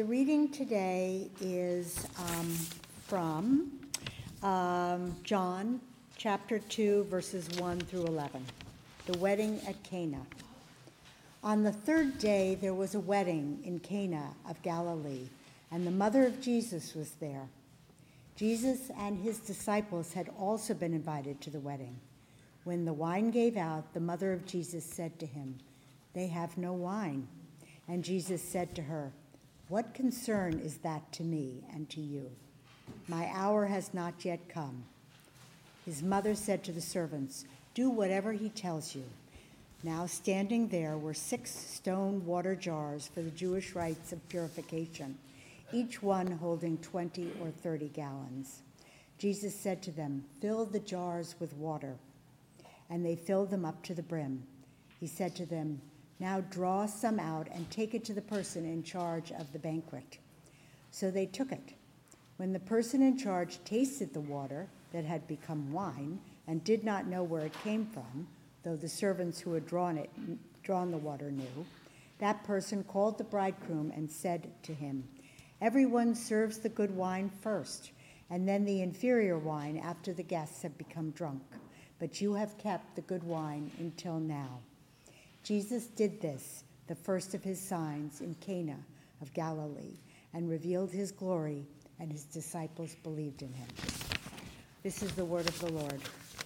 The reading today is from John chapter 2, verses 1 through 11, the wedding at Cana. On the third day there was a wedding in Cana of Galilee, and the mother of Jesus was there. Jesus and his disciples had also been invited to the wedding. When the wine gave out, the mother of Jesus said to him, "They have no wine." And Jesus said to her, "What concern is that to me and to you? My hour has not yet come." His mother said to the servants, "Do whatever he tells you." Now standing there were 6 stone water jars for the Jewish rites of purification, each one holding 20 or 30 gallons. Jesus said to them, "Fill the jars with water." And they filled them up to the brim. He said to them, "Now draw some out and take it to the person in charge of the banquet." So they took it. When the person in charge tasted the water that had become wine and did not know where it came from, though the servants who had drawn the water knew, that person called the bridegroom and said to him, "Everyone serves the good wine first, and then the inferior wine after the guests have become drunk. But you have kept the good wine until now." Jesus did this, the first of his signs, in Cana of Galilee, and revealed his glory, and his disciples believed in him. This is the word of the Lord.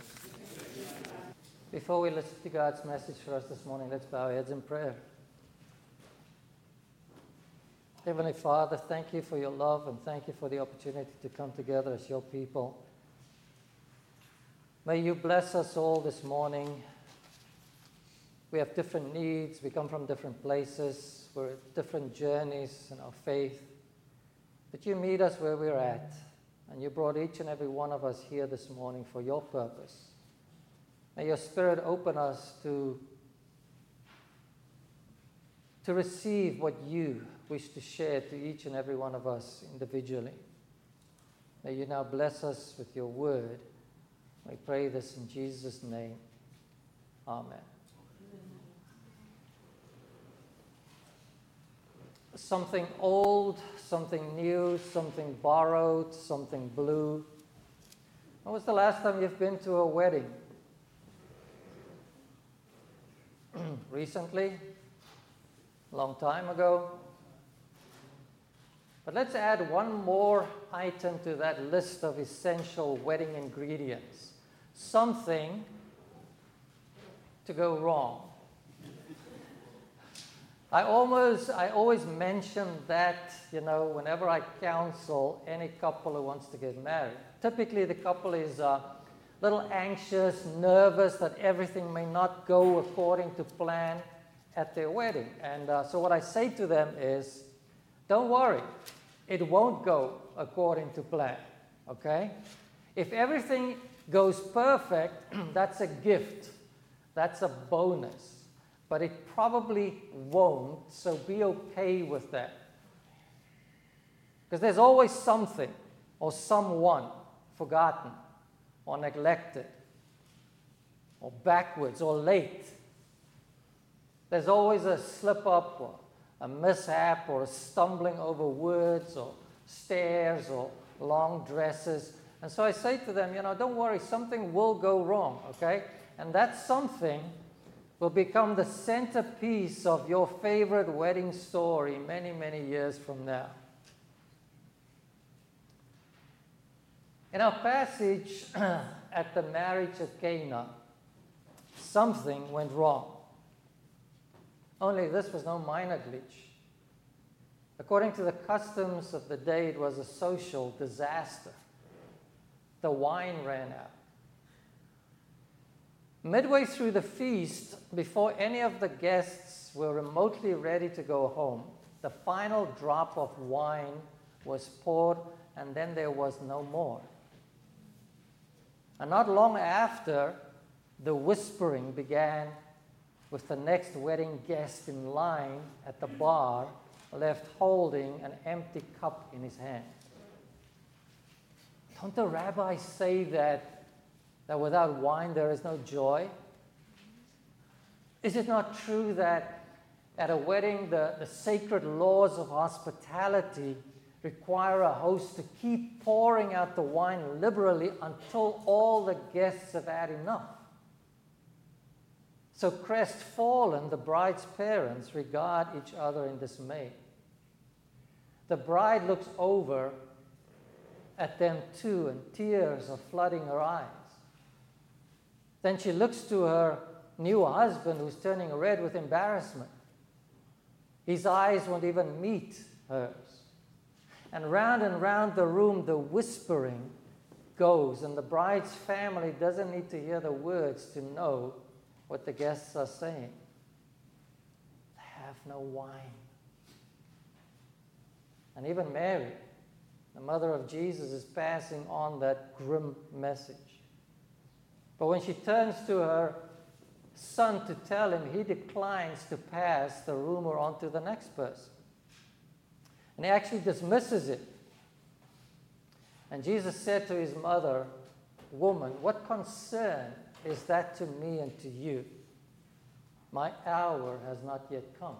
Before we listen to God's message for us this morning, let's bow our heads in prayer. Heavenly Father, thank you for your love and thank you for the opportunity to come together as your people. May you bless us all this morning. We have different needs. We come from different places. We're at different journeys in our faith. But you meet us where we're at. And you brought each and every one of us here this morning for your purpose. May your Spirit open us to receive what you wish to share to each and every one of us individually. May you now bless us with your word. We pray this in Jesus' name. Amen. Something old, something new, something borrowed, something blue. When was the last time you've been to a wedding? Recently? A long time ago? But let's add one more item to that list of essential wedding ingredients. Something to go wrong. I always mention that, whenever I counsel any couple who wants to get married. Typically, the couple is a little anxious, nervous that everything may not go according to plan at their wedding. And so what I say to them is, don't worry, it won't go according to plan, okay? If everything goes perfect, that's a gift. That's a bonus. But it probably won't, so be okay with that. Because there's always something or someone forgotten or neglected or backwards or late. There's always a slip-up or a mishap or a stumbling over words or stairs or long dresses. And so I say to them, don't worry, something will go wrong, okay? And that something will become the centerpiece of your favorite wedding story many, many years from now. In our passage at the marriage at Cana, something went wrong. Only this was no minor glitch. According to the customs of the day, it was a social disaster. The wine ran out. Midway through the feast, before any of the guests were remotely ready to go home, the final drop of wine was poured, and then there was no more. And not long after, the whispering began with the next wedding guest in line at the bar left holding an empty cup in his hand. Don't the rabbis say that without wine there is no joy? Is it not true that At a wedding, the sacred laws of hospitality require a host to keep pouring out the wine liberally until all the guests have had enough. So crestfallen, the bride's parents regard each other in dismay. The bride looks over at them too, and tears are flooding her eyes. Then she looks to her new husband, who's turning red with embarrassment. His eyes won't even meet hers. And round the room, the whispering goes, and the bride's family doesn't need to hear the words to know what the guests are saying. They have no wine. And even Mary, the mother of Jesus, is passing on that grim message. But when she turns to her son to tell him, he declines to pass the rumor on to the next person. And he actually dismisses it. And Jesus said to his mother, "Woman, what concern is that to me and to you? My hour has not yet come."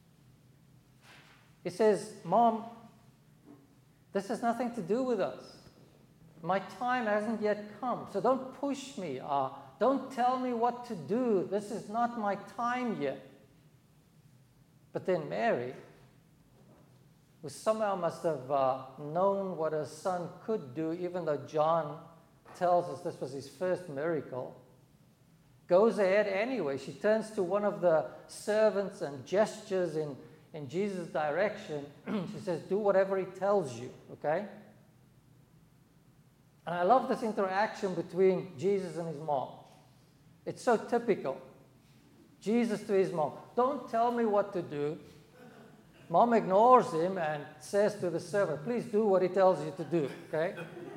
He says, "Mom, this has nothing to do with us. My time hasn't yet come, so don't push me. Don't tell me what to do. This is not my time yet." But then Mary, who somehow must have known what her son could do, even though John tells us this was his first miracle, goes ahead anyway. She turns to one of the servants and gestures in Jesus' direction. She says, "Do whatever he tells you," okay? And I love this interaction between Jesus and his mom. It's so typical. Jesus to his mom, "Don't tell me what to do." Mom ignores him and says to the servant, "Please do what he tells you to do," okay?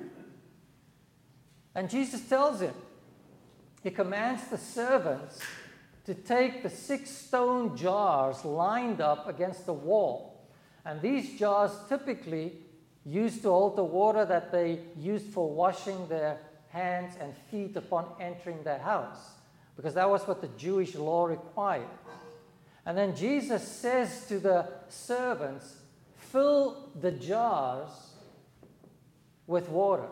And Jesus tells him, he commands the servants to take the 6 stone jars lined up against the wall. And these jars typically used to hold the water that they used for washing their hands and feet upon entering the house, because that was what the Jewish law required. And then Jesus says to the servants, "Fill the jars with water."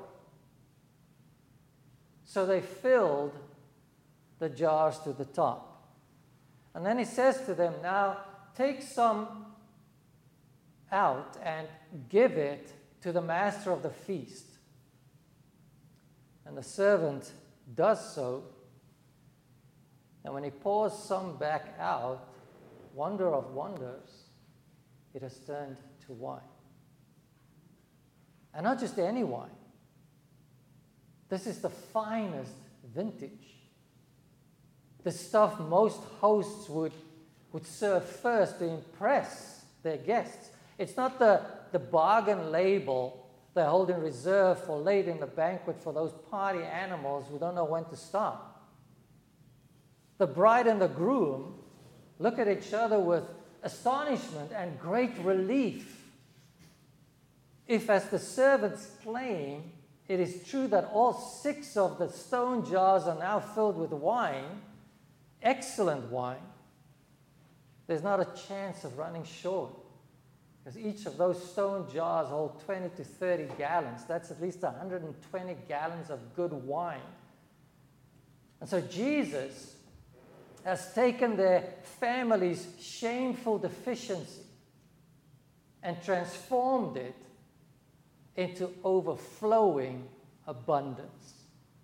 So they filled the jars to the top. And then he says to them, "Now take some out and give it to the master of the feast." And the servant does so. And when he pours some back out, wonder of wonders, it has turned to wine. And not just any wine. This is the finest vintage. The stuff most hosts would serve first to impress their guests. It's not the bargain label they hold in reserve for late in the banquet for those party animals who don't know when to stop. The bride and the groom look at each other with astonishment and great relief. If, as the servants claim, it is true that all 6 of the stone jars are now filled with wine, excellent wine, there's not a chance of running short, because each of those stone jars hold 20 to 30 gallons. That's at least 120 gallons of good wine. And so Jesus has taken their family's shameful deficiency and transformed it into overflowing abundance.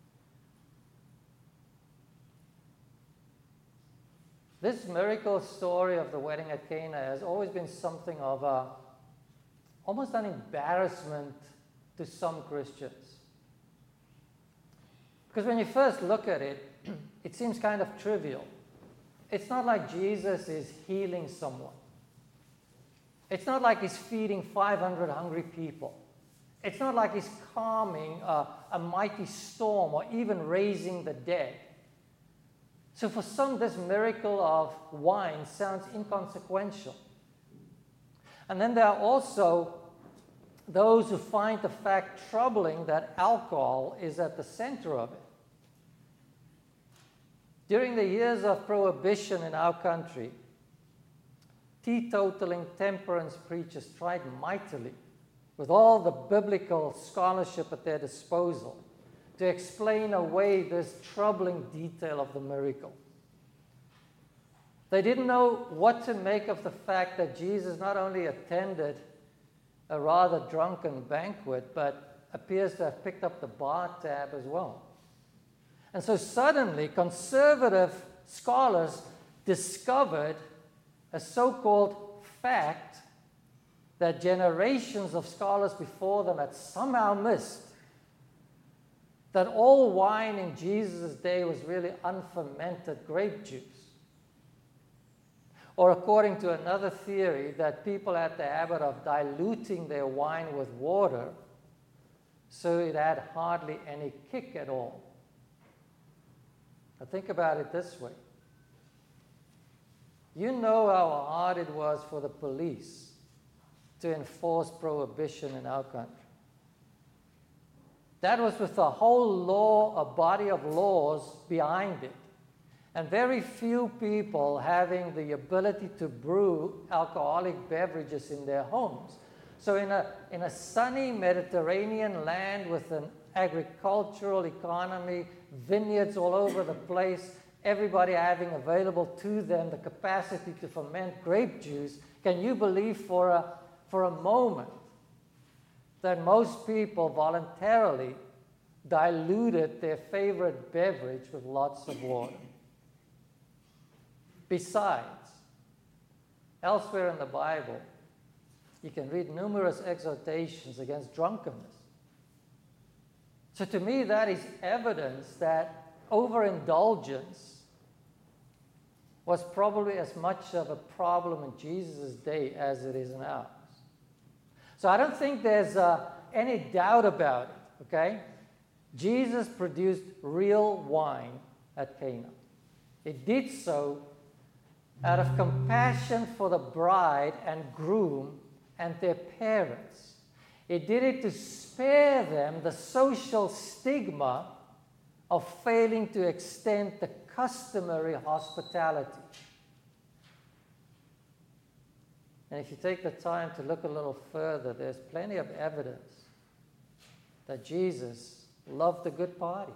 This miracle story of the wedding at Cana has always been something of almost an embarrassment to some Christians. Because when you first look at it, it seems kind of trivial. It's not like Jesus is healing someone. It's not like he's feeding 500 hungry people. It's not like he's calming a mighty storm or even raising the dead. So for some, this miracle of wine sounds inconsequential. And then there are also those who find the fact troubling that alcohol is at the center of it. During the years of prohibition in our country, teetotaling temperance preachers tried mightily, with all the biblical scholarship at their disposal, to explain away this troubling detail of the miracle. They didn't know what to make of the fact that Jesus not only attended a rather drunken banquet, but appears to have picked up the bar tab as well. And so suddenly, conservative scholars discovered a so-called fact that generations of scholars before them had somehow missed, that all wine in Jesus' day was really unfermented grape juice. Or according to another theory, that people had the habit of diluting their wine with water, so it had hardly any kick at all. Now think about it this way. You know how hard it was for the police to enforce prohibition in our country. That was with a whole law, a body of laws behind it. And very few people having the ability to brew alcoholic beverages in their homes. So in a sunny Mediterranean land with an agricultural economy, vineyards all over the place, everybody having available to them the capacity to ferment grape juice, can you believe for a moment that most people voluntarily diluted their favorite beverage with lots of water? Besides, elsewhere in the Bible, you can read numerous exhortations against drunkenness. So to me, that is evidence that overindulgence was probably as much of a problem in Jesus' day as it is in ours. So I don't think there's any doubt about it, okay? Jesus produced real wine at Cana. He did so out of compassion for the bride and groom and their parents. He did it to spare them the social stigma of failing to extend the customary hospitality. And if you take the time to look a little further, there's plenty of evidence that Jesus loved a good party.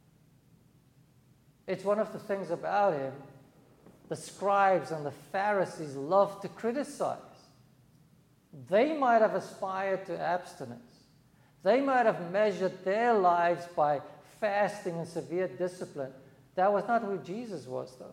It's one of the things about him the scribes and the Pharisees loved to criticize. They might have aspired to abstinence. They might have measured their lives by fasting and severe discipline. That was not who Jesus was, though.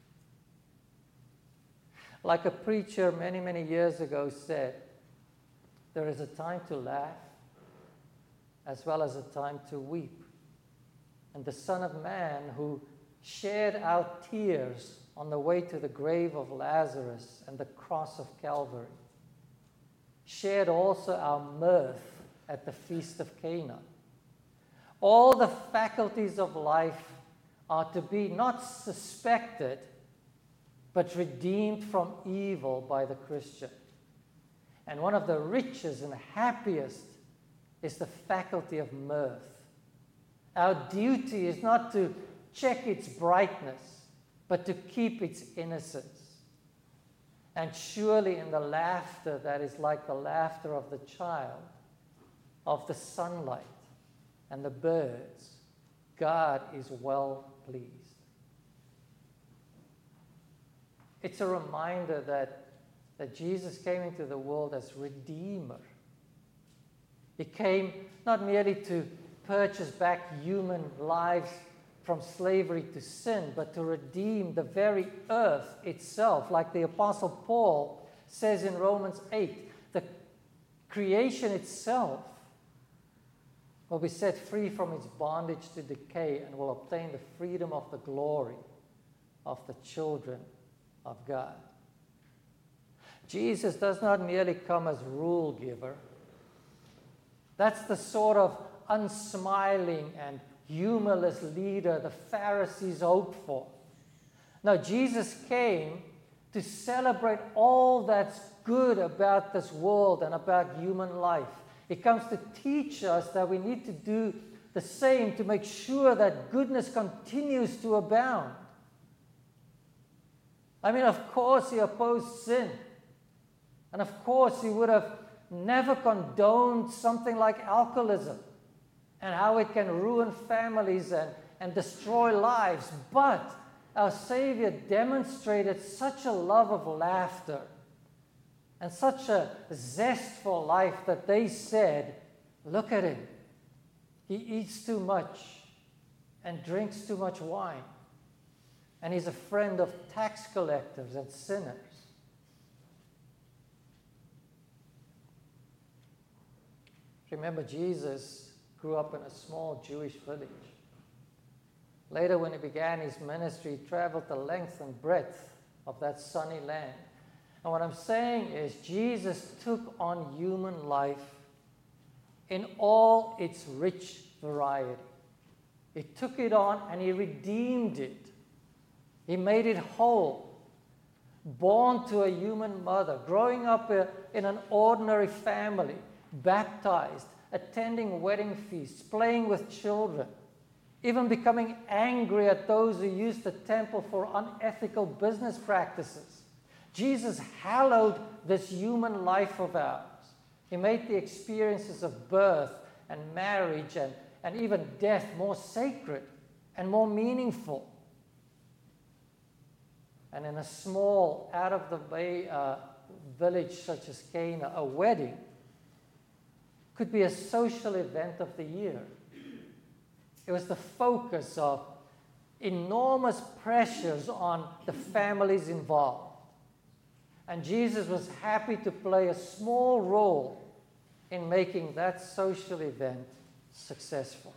Like a preacher many, many years ago said, there is a time to laugh as well as a time to weep. And the Son of Man, who shared our tears on the way to the grave of Lazarus and the cross of Calvary, shared also our mirth at the Feast of Cana. All the faculties of life are to be not suspected, but redeemed from evil by the Christian. And one of the richest and happiest is the faculty of mirth. Our duty is not to check its brightness, but to keep its innocence. And surely in the laughter that is like the laughter of the child, of the sunlight and the birds, God is well pleased. It's a reminder that Jesus came into the world as Redeemer. He came not merely to purchase back human lives from slavery to sin, but to redeem the very earth itself. Like the Apostle Paul says in Romans 8, the creation itself will be set free from its bondage to decay and will obtain the freedom of the glory of the children of God. Jesus does not merely come as rule giver. That's the sort of unsmiling and humorless leader the Pharisees hoped for. No, Jesus came to celebrate all that's good about this world and about human life. He comes to teach us that we need to do the same to make sure that goodness continues to abound. I mean, of course, he opposed sin. And of course, he would have never condoned something like alcoholism and how it can ruin families and destroy lives. But our Savior demonstrated such a love of laughter and such a zest for life that they said, look at him. He eats too much and drinks too much wine. And he's a friend of tax collectors and sinners. Remember, Jesus grew up in a small Jewish village. Later, when he began his ministry, he traveled the length and breadth of that sunny land. And what I'm saying is, Jesus took on human life in all its rich variety. He took it on and he redeemed it. He made it whole. Born to a human mother, growing up in an ordinary family, baptized, attending wedding feasts, playing with children, even becoming angry at those who used the temple for unethical business practices. Jesus hallowed this human life of ours. He made the experiences of birth and marriage and even death more sacred and more meaningful. And in a small, out-of-the-way village such as Cana, a wedding could be a social event of the year. It was the focus of enormous pressures on the families involved. And Jesus was happy to play a small role in making that social event successful.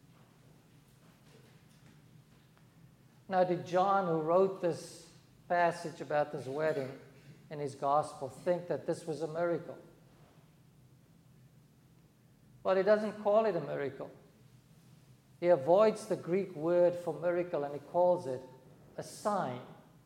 Now, did John, who wrote this passage about this wedding in his gospel, think that this was a miracle? Well, he doesn't call it a miracle. He avoids the Greek word for miracle and he calls it a sign.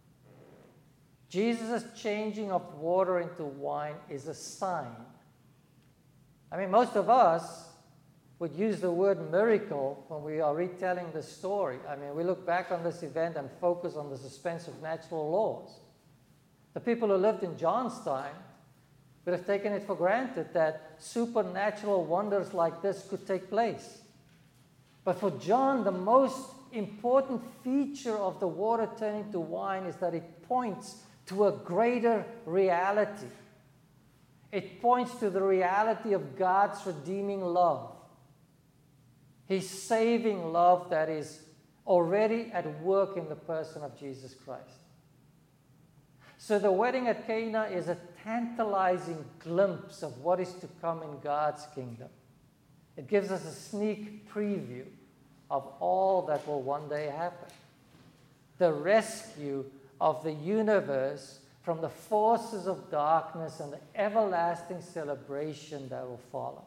Jesus' changing of water into wine is a sign. I mean, most of us would use the word miracle when we are retelling the story. I mean, we look back on this event and focus on the suspense of natural laws. The people who lived in John's time would have taken it for granted that supernatural wonders like this could take place. But for John, the most important feature of the water turning to wine is that it points to a greater reality. It points to the reality of God's redeeming love. His saving love that is already at work in the person of Jesus Christ. So the wedding at Cana is a tantalizing glimpse of what is to come in God's kingdom. It gives us a sneak preview of all that will one day happen. The rescue of the universe from the forces of darkness and the everlasting celebration that will follow.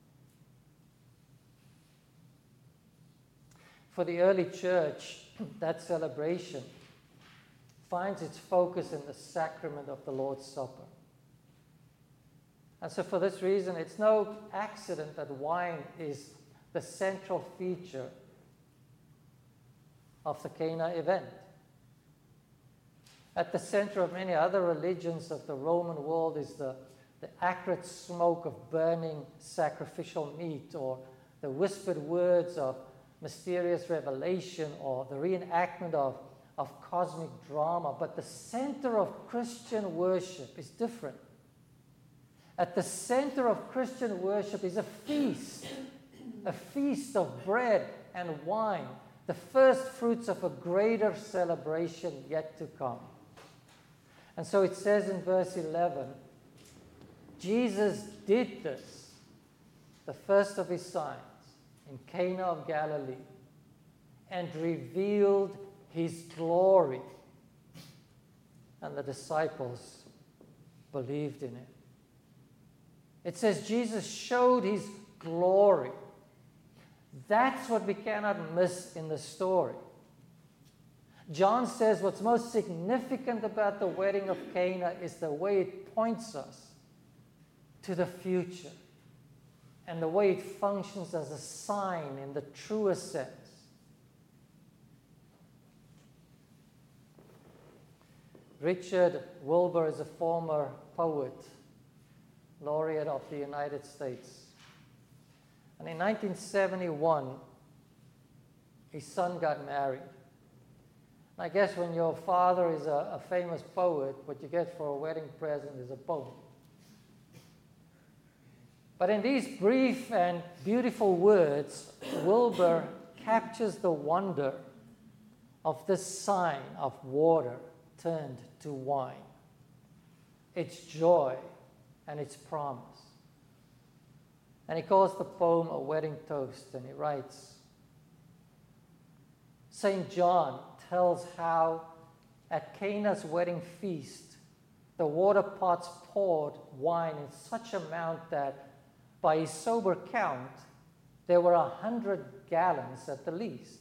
For the early church, that celebration finds its focus in the sacrament of the Lord's Supper. And so for this reason, it's no accident that wine is the central feature of the Cana event. At the center of many other religions of the Roman world is the acrid smoke of burning sacrificial meat, or the whispered words of mysterious revelation, or the reenactment of cosmic drama. But the center of Christian worship is different. At the center of Christian worship is a feast of bread and wine, the first fruits of a greater celebration yet to come. And so it says in verse 11, Jesus did this, the first of his signs, in Cana of Galilee, and revealed his glory. And the disciples believed in it. It says Jesus showed his glory. That's what we cannot miss in the story. John says what's most significant about the wedding of Cana is the way it points us to the future and the way it functions as a sign in the truest sense. Richard Wilbur is a former poet laureate of the United States. And in 1971, his son got married. I guess when your father is a famous poet, what you get for a wedding present is a poem. But in these brief and beautiful words, Wilbur captures the wonder of this sign of water turned to wine, its joy and its promise. And he calls the poem a wedding toast, and he writes, St. John tells how at Cana's wedding feast, the water pots poured wine in such amount that by his sober count, there were 100 gallons at the least.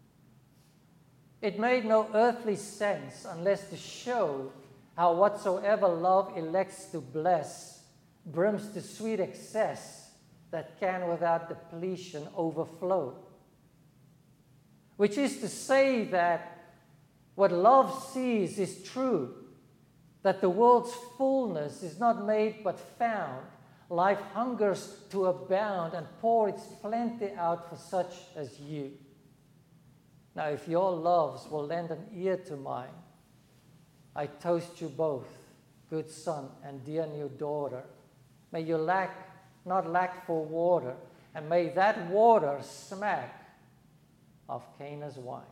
It made no earthly sense unless to show how whatsoever love elects to bless brims to sweet excess that can without depletion overflow. Which is to say that what love sees is true, that the world's fullness is not made but found. Life hungers to abound and pour its plenty out for such as you. Now, if your loves will lend an ear to mine, I toast you both, good son and dear new daughter. May you not lack for water, and may that water smack of Cana's wine.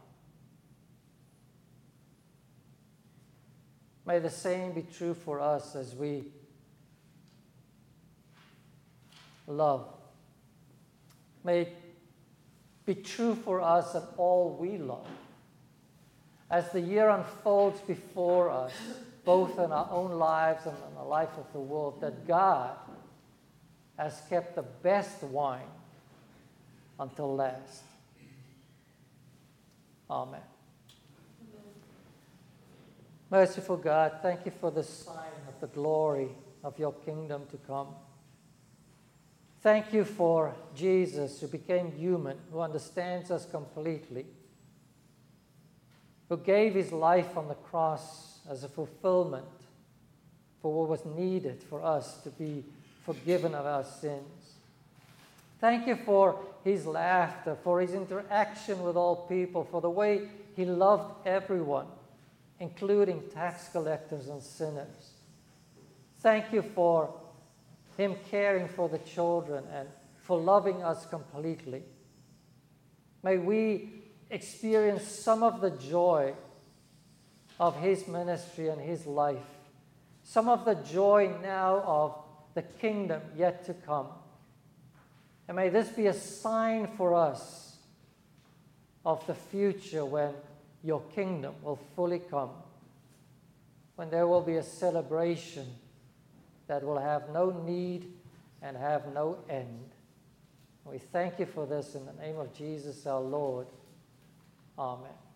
May the same be true for us as we love. May it be true for us and all we love. As the year unfolds before us, both in our own lives and in the life of the world, that God has kept the best wine until last. Amen. Merciful God, thank you for the sign of the glory of your kingdom to come. Thank you for Jesus, who became human, who understands us completely, who gave his life on the cross as a fulfillment for what was needed for us to be forgiven of our sins. Thank you for his laughter, for his interaction with all people, for the way he loved everyone, including tax collectors and sinners. Thank you for him caring for the children and for loving us completely. May we experience some of the joy of his ministry and his life, some of the joy now of the kingdom yet to come. And may this be a sign for us of the future when your kingdom will fully come, when there will be a celebration that will have no need and have no end. We thank you for this in the name of Jesus our Lord. Amen.